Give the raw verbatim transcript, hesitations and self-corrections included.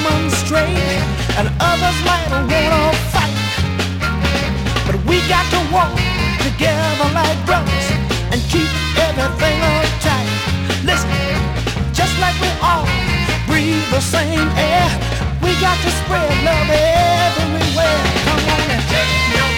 them straight, and others might wanna fight. But we got to walk together like brothers and keep everything uptight. Listen, just like we all breathe the same air, we got to spread love everywhere. Come on and take your